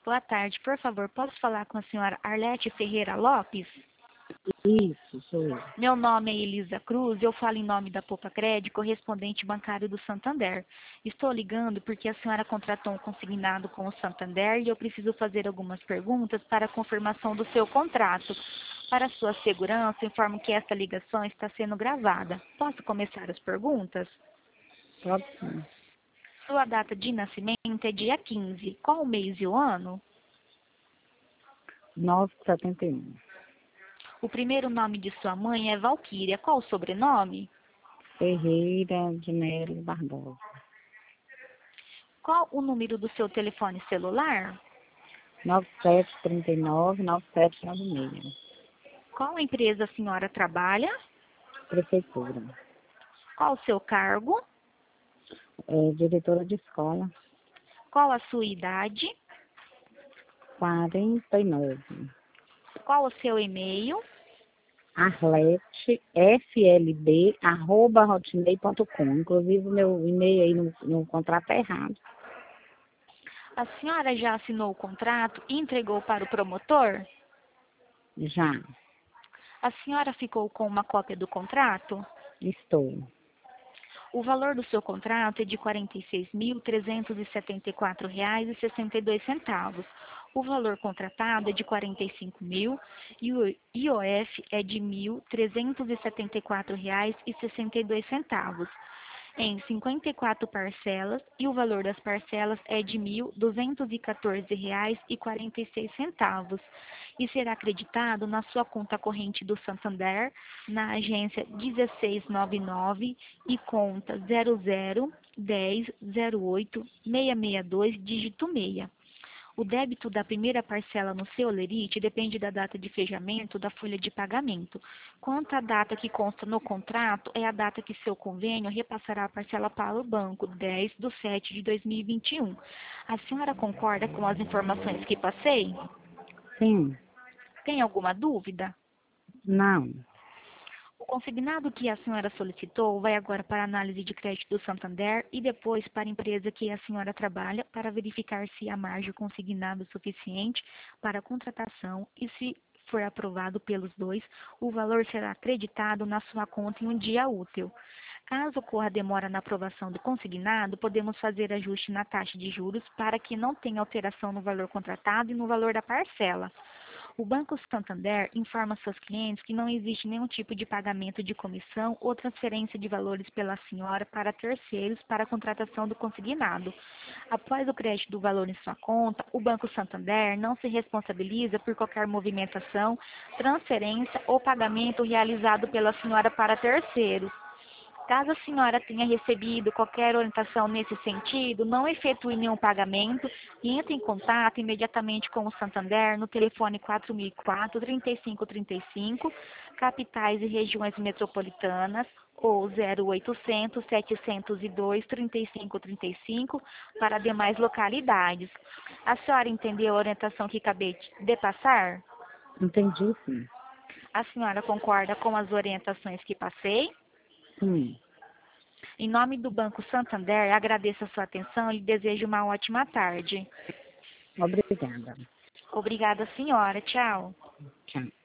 Boa tarde, por favor, posso falar com a senhora Arlete Ferreira Lopes? Isso, sou eu. Meu nome é Elisa Cruz, eu falo em nome da Poupa Crédito, correspondente bancário do Santander. Estou ligando porque a senhora contratou um consignado com o Santander e eu preciso fazer algumas perguntas para a confirmação do seu contrato. Para sua segurança, informo que esta ligação está sendo gravada. Posso começar as perguntas? Pode sim. Sua data de nascimento é dia 15. Qual o mês e o ano? 971. O primeiro nome de sua mãe é Valquíria. Qual o sobrenome? Ferreira de Melo Barbosa. Qual o número do seu telefone celular? 9739-9796. Qual empresa a senhora trabalha? Prefeitura. Qual o seu cargo? Diretora de escola. Qual a sua idade? 49. Qual o seu e-mail? arleteflb@hotmail.com. Inclusive, o meu e-mail aí no contrato é errado. A senhora já assinou o contrato e entregou para o promotor? Já A senhora ficou com uma cópia do contrato? estou. O valor do seu contrato é de R$ 46.374,62. O valor contratado é de R$ 45.000 e o IOF é de R$ 1.374,62 em 54 parcelas e o valor das parcelas é de R$ 1.214,46 e será acreditado na sua conta corrente do Santander, na agência 1699 e conta 001008-662, dígito 6. O débito da primeira parcela no seu Olerite depende da data de fechamento da folha de pagamento. Quanto à data que consta no contrato, é a data que seu convênio repassará a parcela para o banco, 10/7/2021. A senhora concorda com as informações que passei? Sim. Tem alguma dúvida? Não. O consignado que a senhora solicitou vai agora para a análise de crédito do Santander e depois para a empresa que a senhora trabalha para verificar se há margem consignada suficiente para a contratação e se for aprovado pelos dois, o valor será acreditado na sua conta em um dia útil. Caso ocorra demora na aprovação do consignado, podemos fazer ajuste na taxa de juros para que não tenha alteração no valor contratado e no valor da parcela. O Banco Santander informa seus clientes que não existe nenhum tipo de pagamento de comissão ou transferência de valores pela senhora para terceiros para a contratação do consignado. Após o crédito do valor em sua conta, o Banco Santander não se responsabiliza por qualquer movimentação, transferência ou pagamento realizado pela senhora para terceiros. Caso a senhora tenha recebido qualquer orientação nesse sentido, não efetue nenhum pagamento e entre em contato imediatamente com o Santander no telefone 4004-3535, capitais e regiões metropolitanas, ou 0800 702 3535 para demais localidades. A senhora entendeu a orientação que acabei de passar? Entendi, sim. A senhora concorda com as orientações que passei? Sim. Em nome do Banco Santander, agradeço a sua atenção e desejo uma ótima tarde. Obrigada. Obrigada, senhora. Tchau. Tchau.